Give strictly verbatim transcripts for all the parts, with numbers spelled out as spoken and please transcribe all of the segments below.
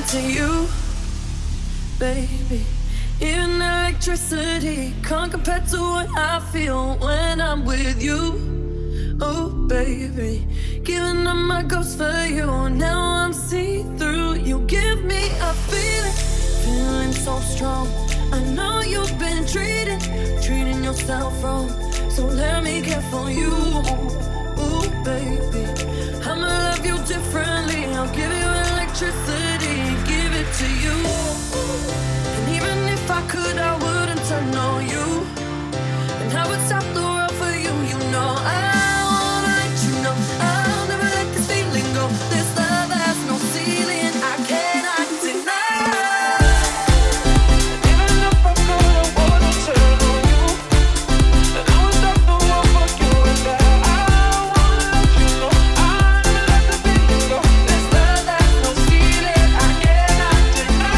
to you, baby. Even electricity can't compare to what I feel when I'm with you. Oh, baby, giving up my ghost for you. Now I'm see-through. You give me a feeling, feeling so strong. I know you've been treating, treating yourself wrong. So let me care for you. Ooh, baby, I'ma love you differently. I'll give you electricity, give it to you. And even if I could, I wouldn't turn on you. And I would stop the world for you, you know. I wanna let you know I'll never let this feeling go. This love has no ceiling, I cannot deny. Even if I could, I wouldn't turn on you. And I would stop the world for you. And I, I wanna let you know I'll never let the feeling go. This love has no ceiling, I cannot deny.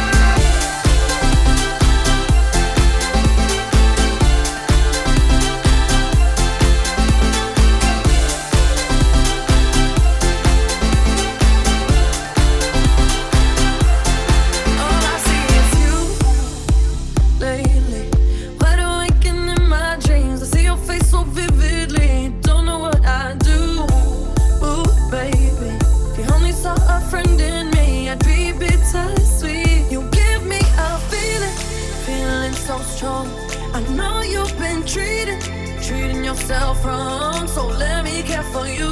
So strong, I know you've been treating, treating yourself wrong. So let me care for you,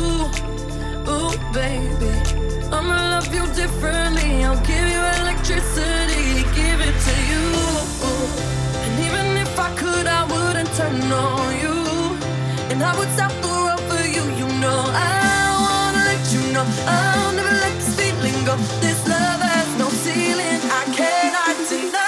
ooh baby. I'ma love you differently. I'll give you electricity, give it to you. And even if I could, I wouldn't turn on you. And I would stop the world for you, you know. I wanna let you know I'll never let this feeling go. This love has no ceiling, I cannot deny.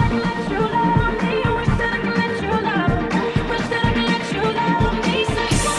Wish that I could let you know.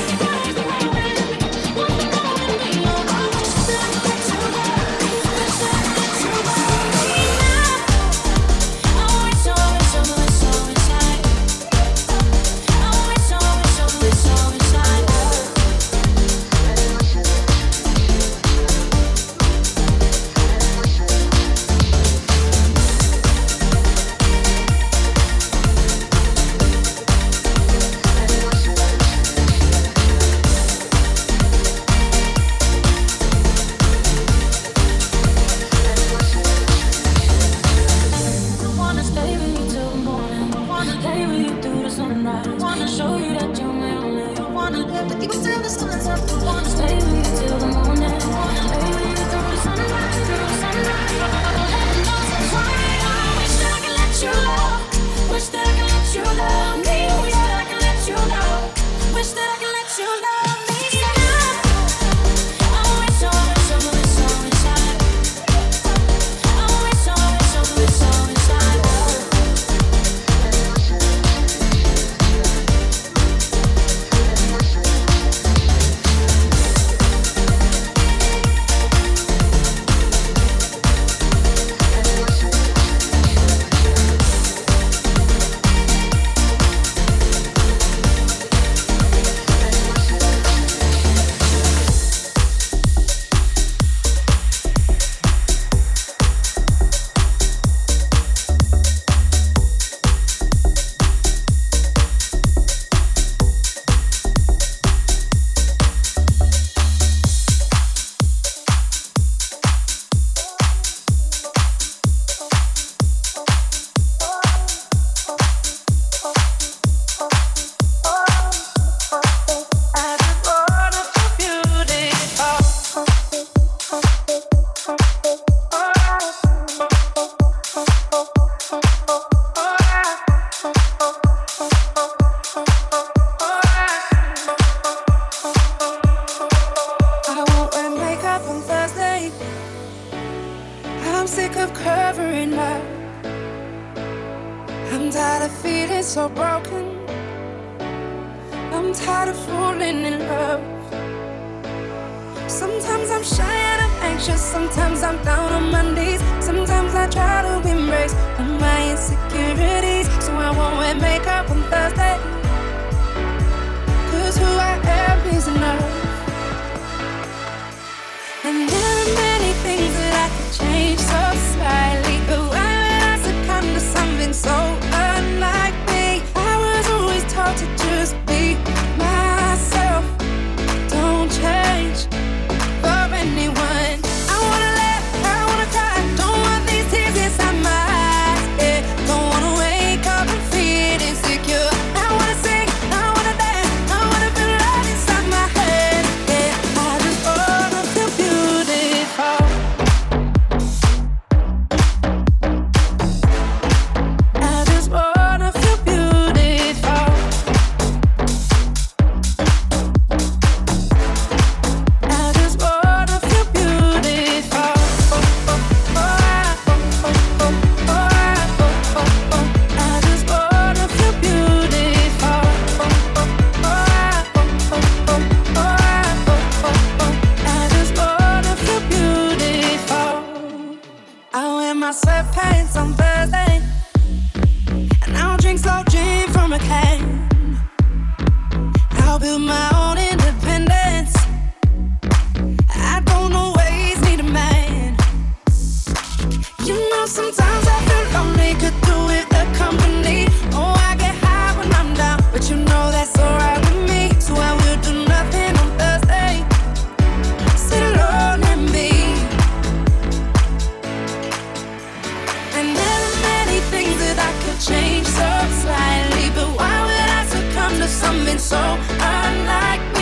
Change so slightly, but why would I succumb to something so unlike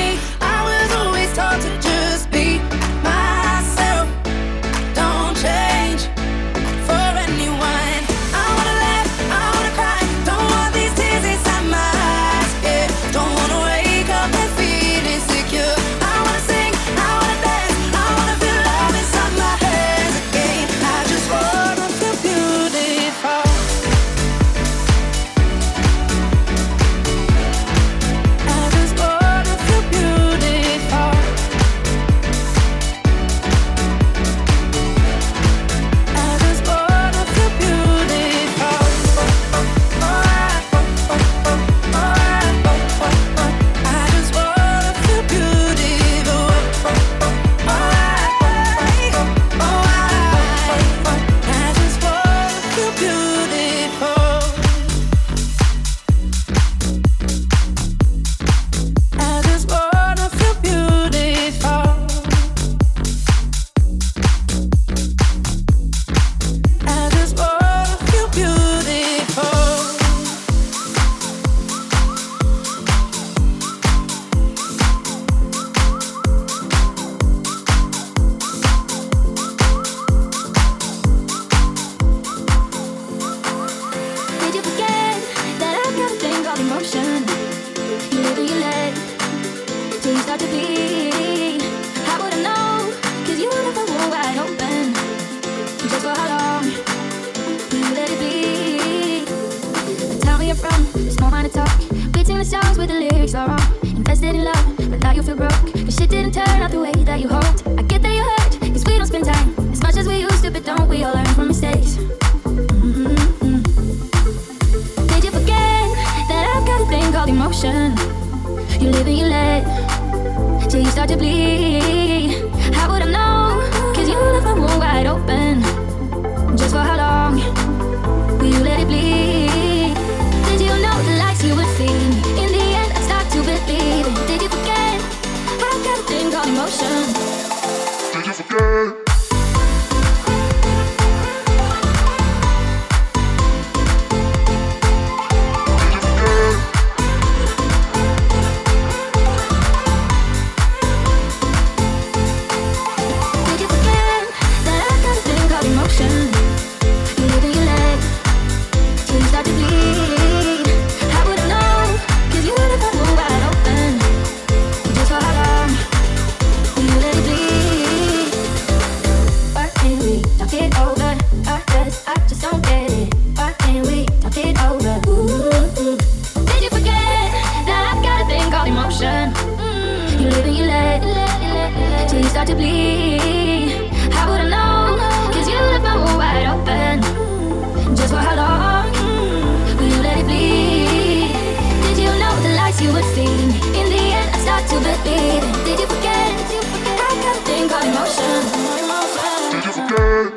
start to bleed. How would I know? Cause you left the wound wide open. Just for how long will you let it bleed? Tell me you're from small minded talk. Beating the songs with the lyrics are wrong. Invested in love, but now you feel broke. Cause shit didn't turn out the way that you hoped. I get that you hurt, cause we don't spend time as much as we used to, but don't we all learn from mistakes? Mm-hmm. Did you forget that I've got a thing called emotion? You live and you let till you start to bleed. How would I know? Cause you left my wound wide open. Just for how long will you let it bleed? Did you know the lies you would feed me? In the end I start to believe it. Did you forget I've got a thing called emotion? Did you forget? To bleed. How would I know? Cause you left my wound wide open. Just for how long will you let it bleed? Did you know the lies you would feed me? In the end I start to believe it. Did you forget? I got a thing called emotion. Did you forget?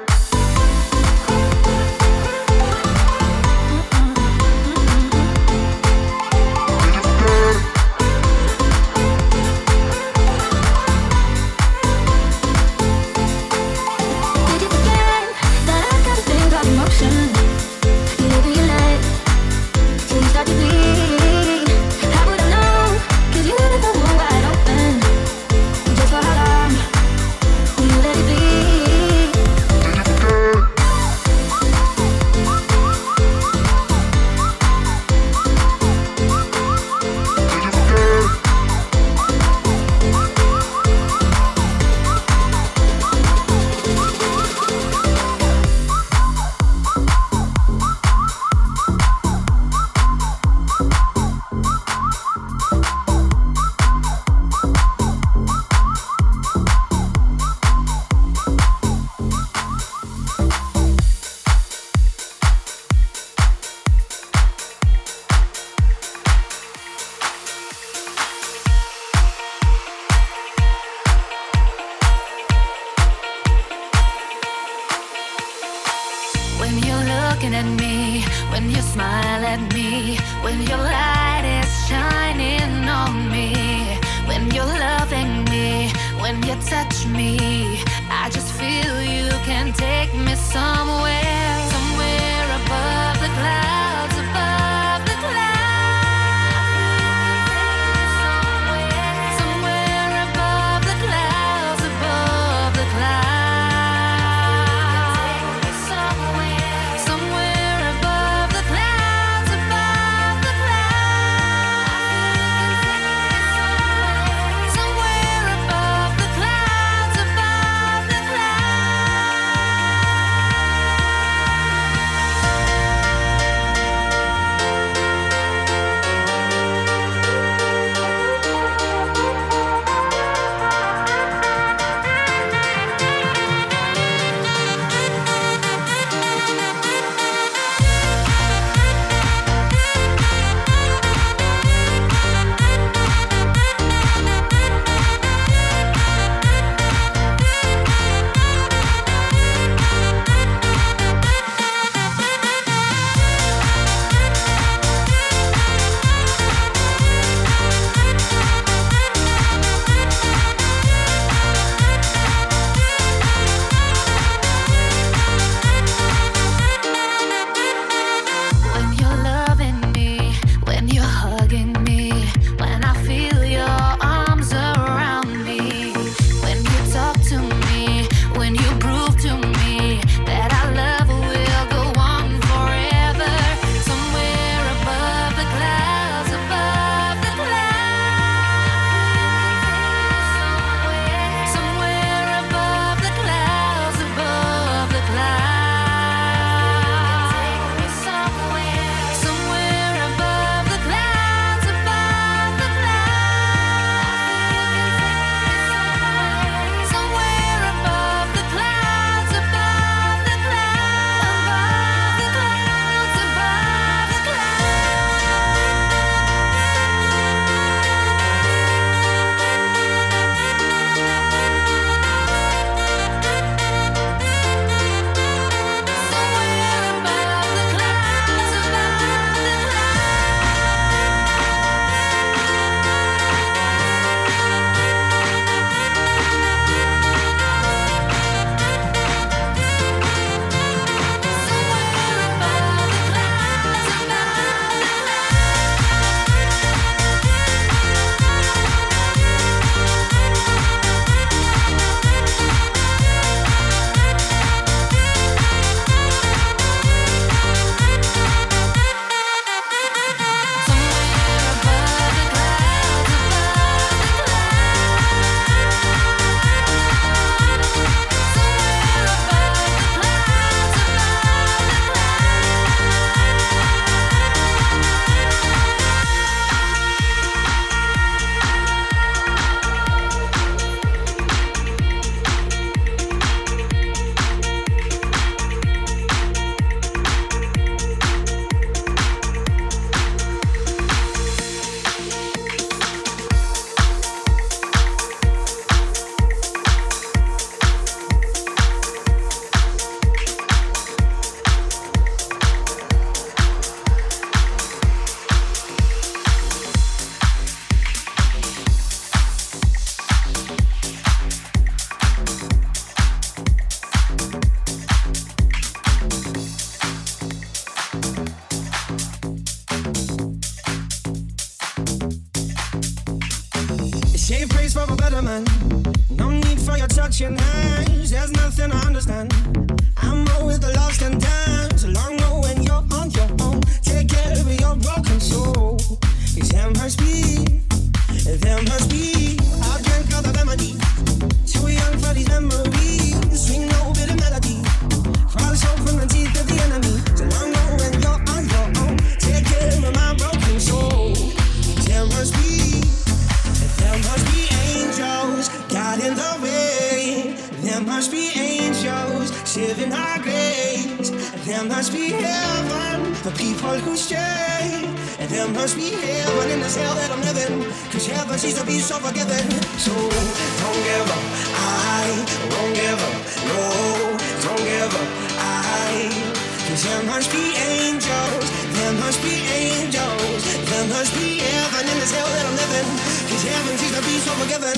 Save praise for a better man. No need for your touching hands. There's nothing I understand. I'm more with the lost and damned. Long know when you're on your own. Take care of your broken soul. Cause there must be, there must be. I drank all the remedy. Too young for these memories. Swing no bit of melody. Cross open the teeth of the enemy. So long know when you're on your own. Take care of my broken soul. There must be, there must be angels God in the way. There must be angels saving our grace. There must be heaven for people who stray. And there must be heaven in this hell that I'm living. Cause heaven seems to be so forgiving. So don't give up, I won't give up. No, don't give up, I. Cause there must be angels. There must be angels. There must be heaven in this hell that I'm living. Cause heaven seems to be so forgiving.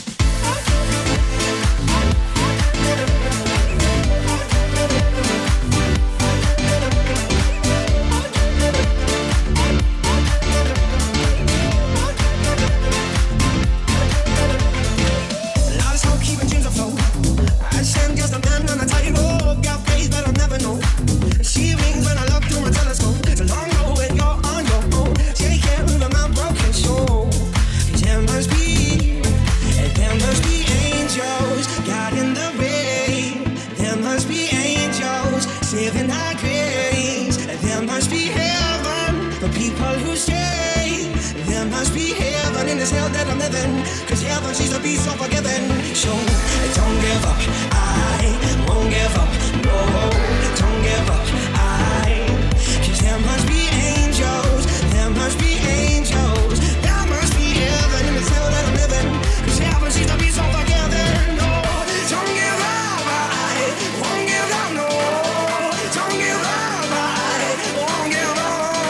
Cause heaven seems to be so forgiving. So don't give up, I won't give up. No, don't give up, I. Cause there must be angels. There must be angels. There must be heaven in this hell that I'm living. Cause heaven seems to be so forgiving. No, don't give up, I won't give up. No, don't give up, I won't give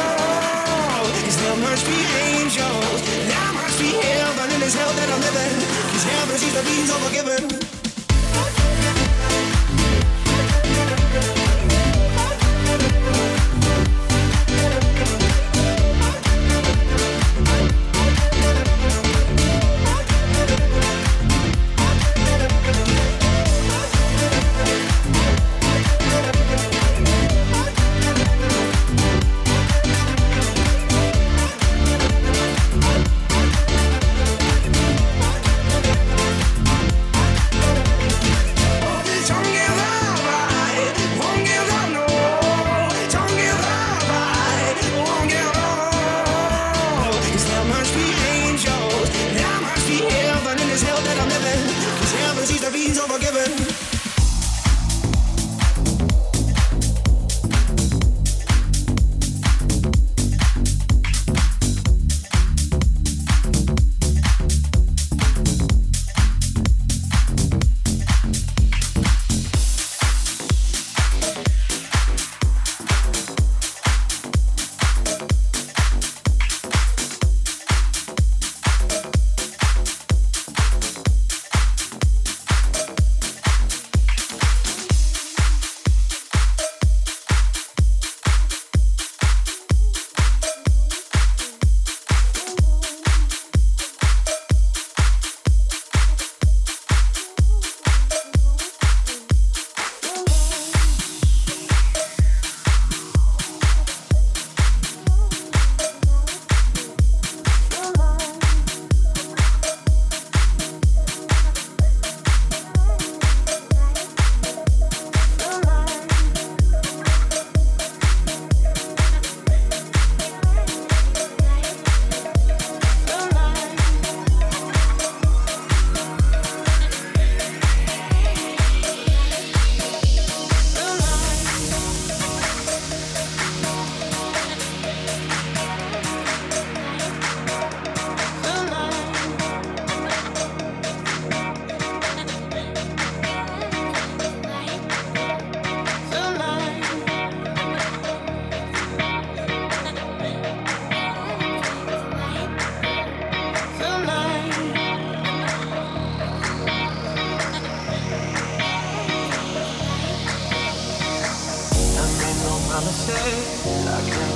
up. Cause there must be angels. There must be heaven in this hell that I'm living. Cause heaven seems to be so forgiving.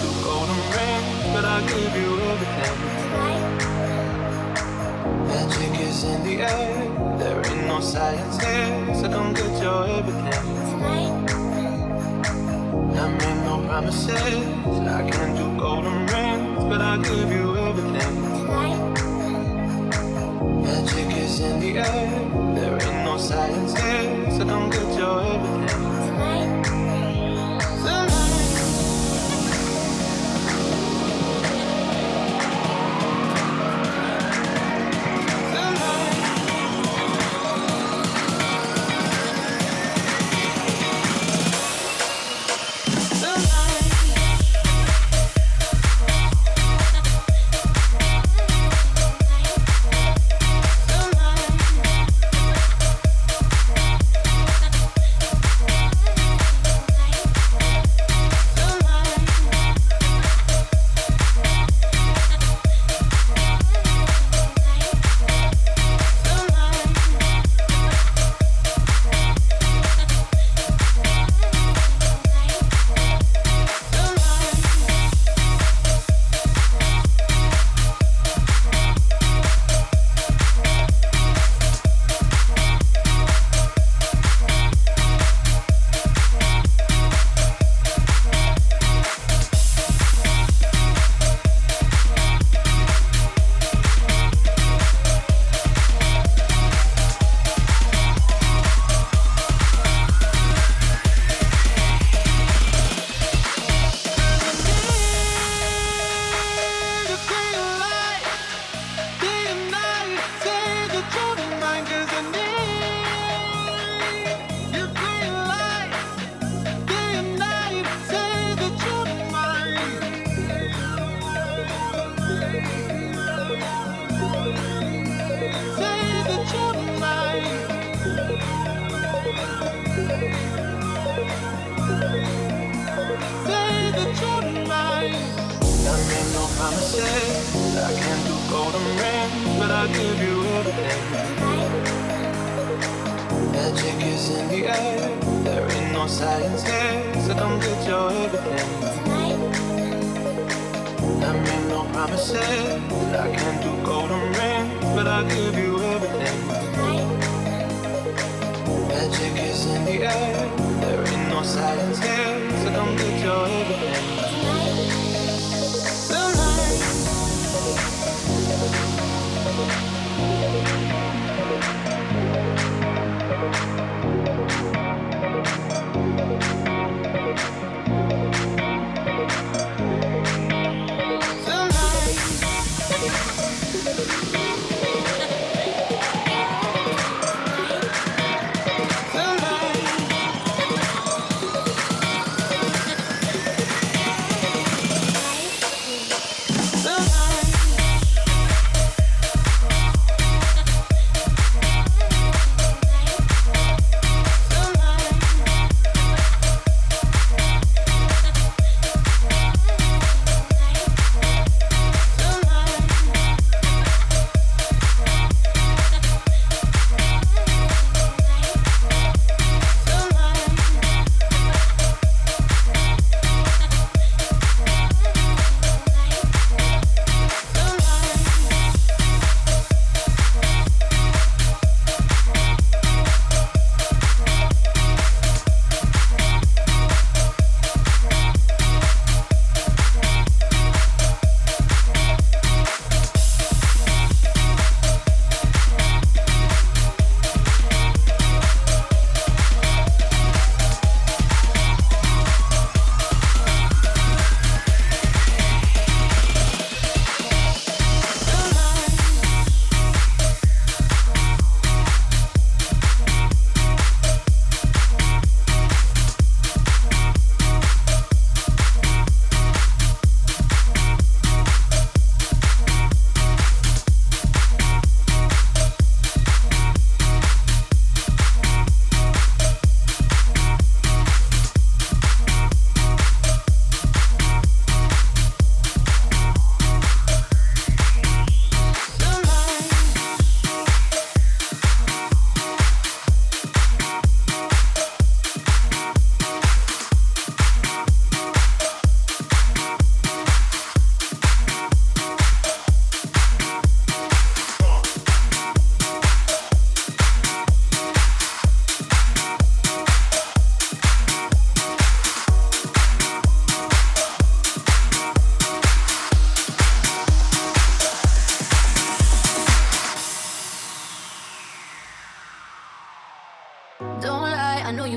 Magic is in the air. There ain't no science here, so come get your everything. I made no promises, I can't do golden rings, but I'll give you everything. Magic is in the air, there ain't no science here, so come get your everything.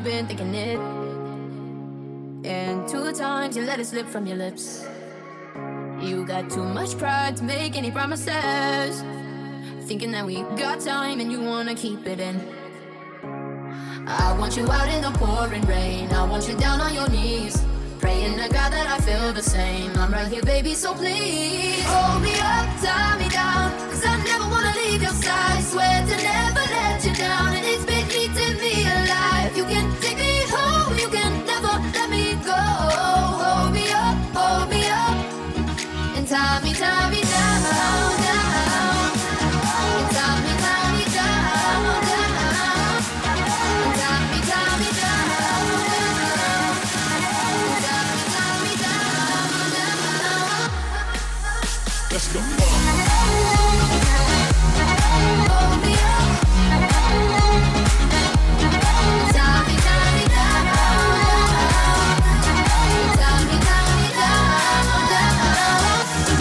been thinking it. And two times you let it slip from your lips. You got too much pride to make any promises, thinking that we got time and you wanna keep it in. I want you out in the pouring rain, I want you down on your knees, praying to God that I feel the same. I'm right here, baby, so please hold me up, tie me down, cause I never wanna leave your side. Swear to never let you down, and it's been eating me alive. You can take me home, you can never let me go. Hold me up, hold me up, and tie me, tie me down, down. And tie me, tie me down, down. And tie me, tie me down, down. And tie me, tie me down, down. Let's go. Hold me up. Tie me, tie me down, down. Tie me, tie me down, down.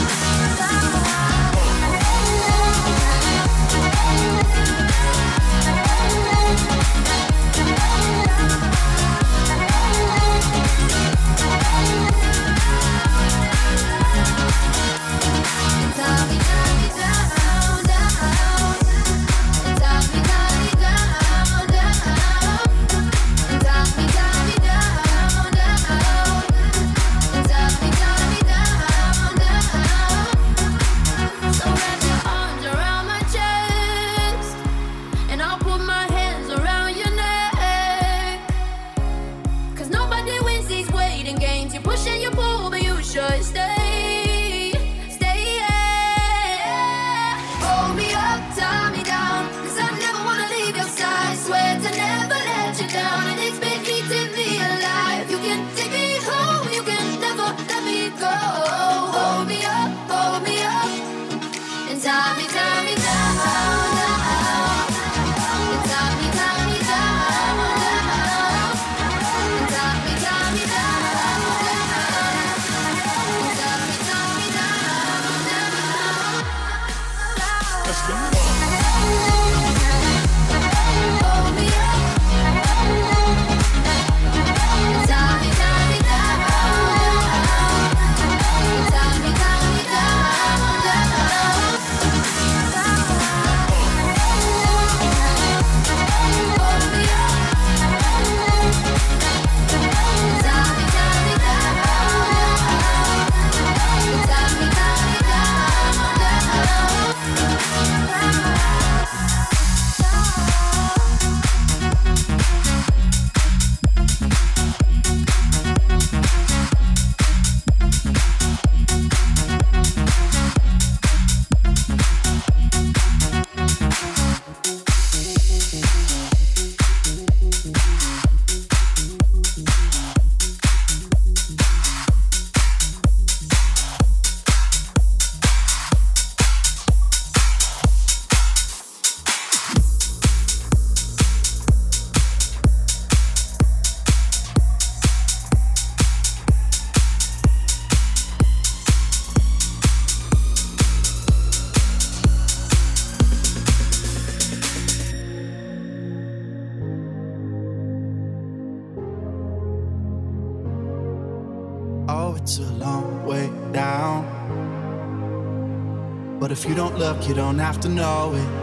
But if you don't look, you don't have to know it.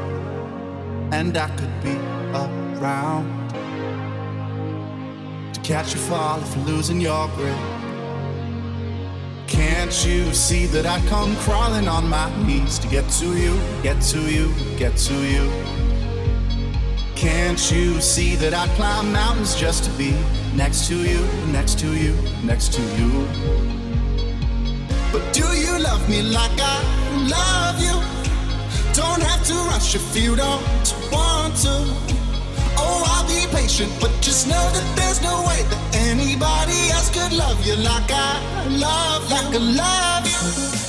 And I could be around to catch you fall if you're losing your grip. Can't you see that I come crawling on my knees to get to you, get to you, get to you? Can't you see that I climb mountains just to be next to you, next to you, next to you? But do you love me like I love you? Don't have to rush if you don't want to. Oh, I'll be patient, but just know that there's no way that anybody else could love you like I love, like I love you.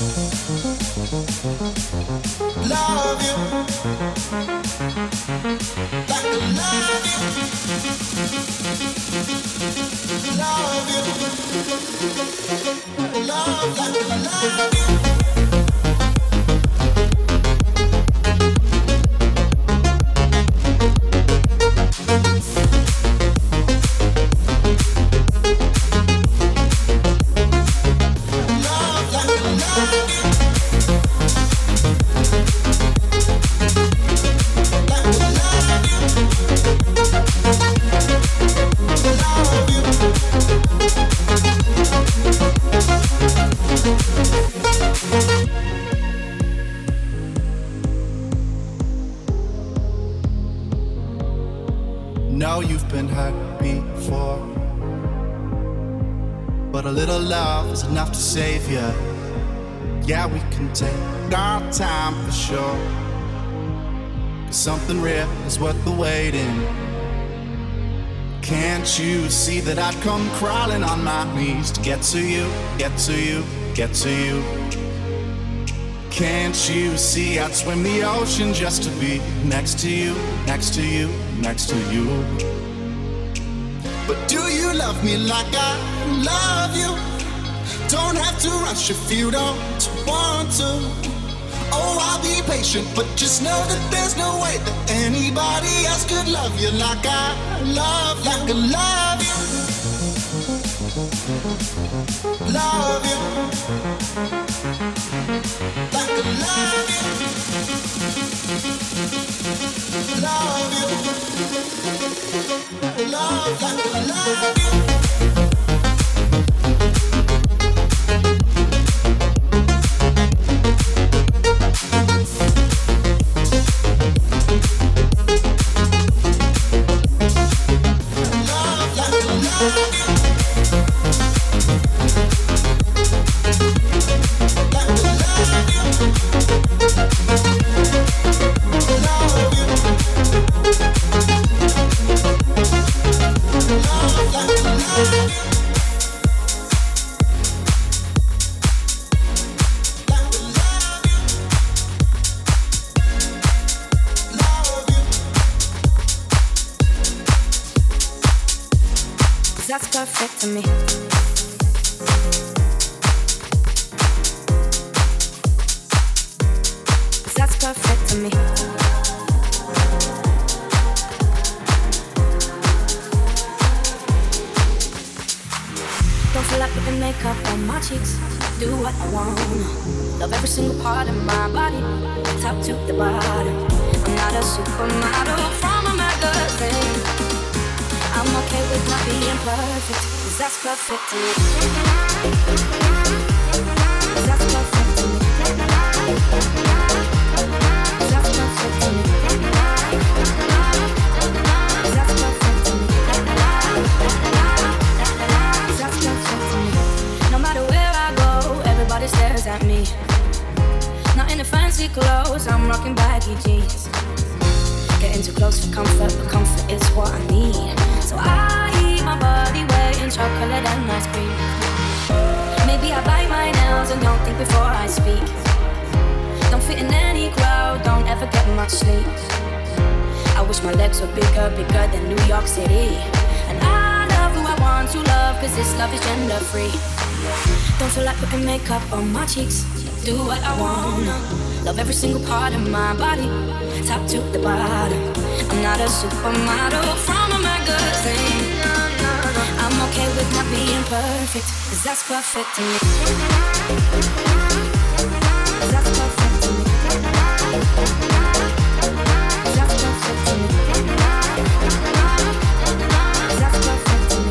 Love you. Like I love you. Love you. Love like I love you. know you've been hurt before, but a little love is enough to save you. Yeah, we can take our time for sure, 'cause something real is worth the waiting. Can't you see that I'd come crawling on my knees to get to you, get to you, get to you? Can't you see I'd swim the ocean just to be next to you, next to you, next to you? But do you love me like I love you? Don't have to rush if you don't want to. Oh, I'll be patient, but just know that there's no way that anybody else could love you like I love you, like I love you. Love you. Like I love you. Love you. Love like I love you. That's perfect to me. That's perfect to me. Don't feel like putting makeup on my cheeks. Do what I want. Love every single part of my body, top to the bottom. I'm not a supermodel from a magazine. I'm okay with not being perfect, 'cause that's perfect to me. 'Cause that's perfect to me. 'Cause that's perfect to me. 'Cause that's perfect to me. 'Cause that's perfect to me. No matter where I go, everybody stares at me. Not in the fancy clothes, I'm rocking baggy jeans. Getting too close for comfort, but comfort is what I need. So I eat my body weight in chocolate and ice cream. Maybe I bite my nails and don't think before I speak. Don't fit in any crowd, don't ever get much sleep. I wish my legs were bigger, bigger than New York City. And I love who I want to love, 'cause this love is gender free. Don't feel like putting makeup on my cheeks. Do what I wanna. Love every single part of my body, top to the bottom. I'm not a supermodel from a magazine. I'm okay with not being perfect, 'cause that's perfect to me. 'Cause that's perfect to me. 'Cause that's perfect to me. 'Cause that's perfect to me.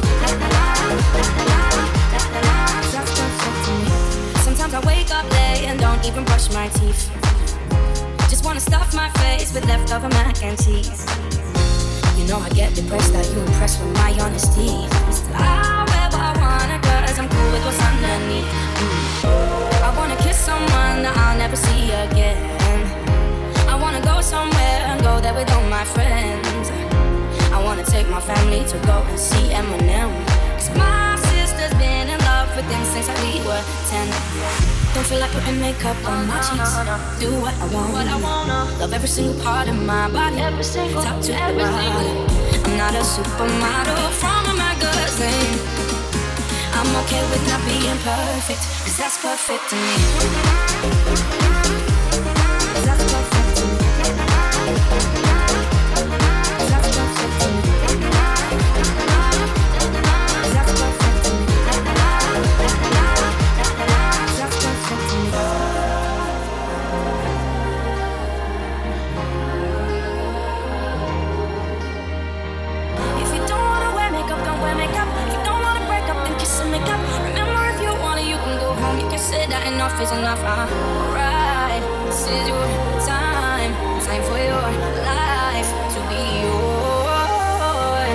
'Cause that's perfect to me. Sometimes I wake up late and don't even brush my teeth. Just wanna stuff my face with leftover mac and cheese. You know I get depressed that you impressed with my honesty. Still I wear what I wanna, 'cause I'm cool with what's underneath. mm. I wanna kiss someone that I'll never see again. I wanna go somewhere and go there with all my friends. I wanna take my family to go and see Eminem, 'cause my sister's been in love with him since we were ten. Don't feel like putting makeup on my cheeks. Do what I want. Love every single part of my body, top to the bottom. I'm not a supermodel from a magazine. I'm okay with not being perfect, 'cause that's perfect to me. 'Cause that's perfect to me. 'Cause that's perfect to me. 'Cause that's perfect to me. 'Cause that's perfect to me. If you don't wanna wear makeup, don't wear makeup. If you don't wanna break up, then kiss and make up. Remember, if you want it, you can go home. You can say that enough is enough. Alright, this is your time. Time for your life to be yours.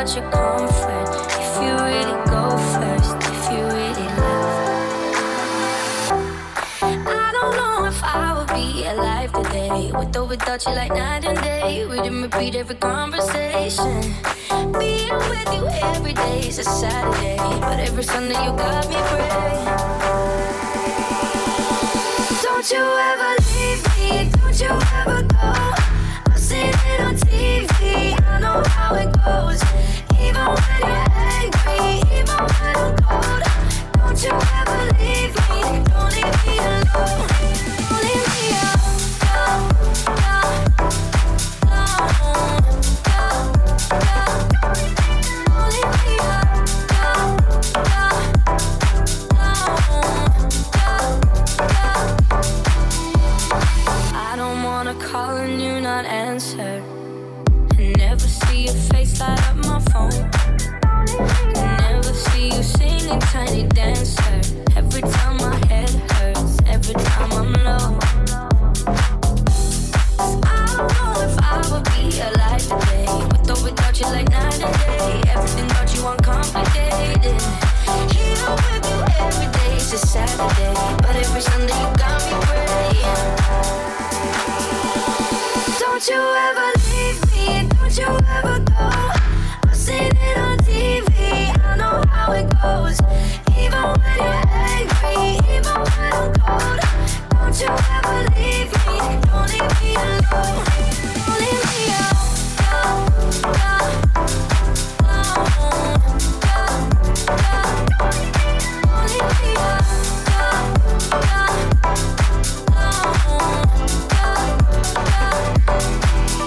without your comfort. If you really go first, if you really love. I don't know if I would be alive today, with or without you like night and day. We didn't repeat every conversation. Being with you every day is a Saturday, but every Sunday you got me praying. Don't you ever leave me, don't you ever go. I've seen it on T V, I know how it goes. Even when you're angry, even when I'm cold. Don't you ever leave me, don't leave me alone. Don't leave me alone, alone, alone, alone. Don't leave me alone, alone, alone. I don't wanna call and you not answer, and never see your face light up my phone, and never see you singing Tiny Dancer. Every time my head hurts, every time I'm low. I don't know if I would be alive today, with or without you like night and day. Everything about you uncomplicated. Here with you every day is a Saturday, but every Sunday you got me praying. Don't you ever leave me, don't you ever go. I've seen it on T V, I know how it goes. Even when you're angry, even when I'm cold. Don't you ever leave me, don't leave me alone. Don't leave me alone, alone, alone, alone. Don't leave me alone, alone, alone, alone.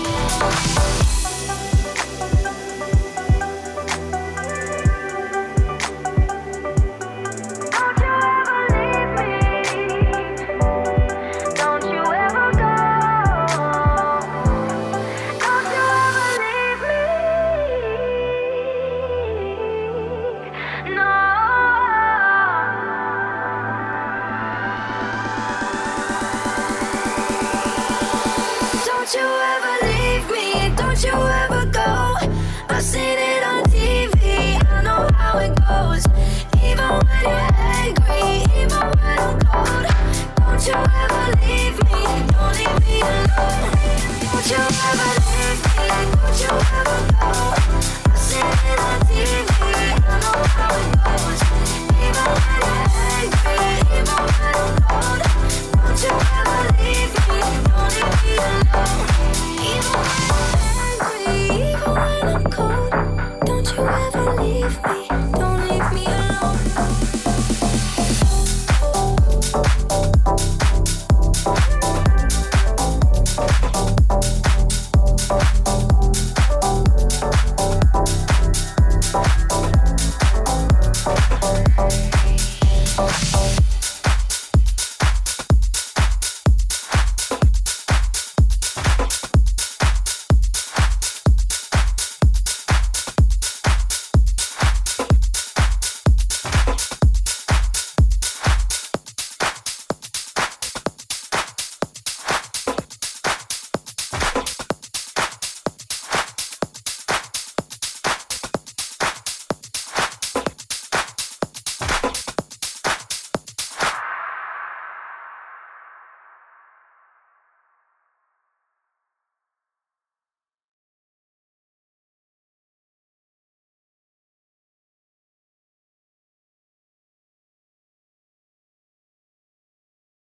Don't you ever leave me, don't you ever go. I've seen it on T V, I know how it goes. Even when you're angry, even when I'm cold. Don't you ever leave me, don't leave me alone. Don't you ever leave me, don't you ever go. I've seen it on T V, I know how it goes. Even when you're angry, even when I'm cold. Don't you ever leave me, don't leave me alone. Even when I'm angry, even when I'm cold. Don't you ever leave me, don't leave me alone.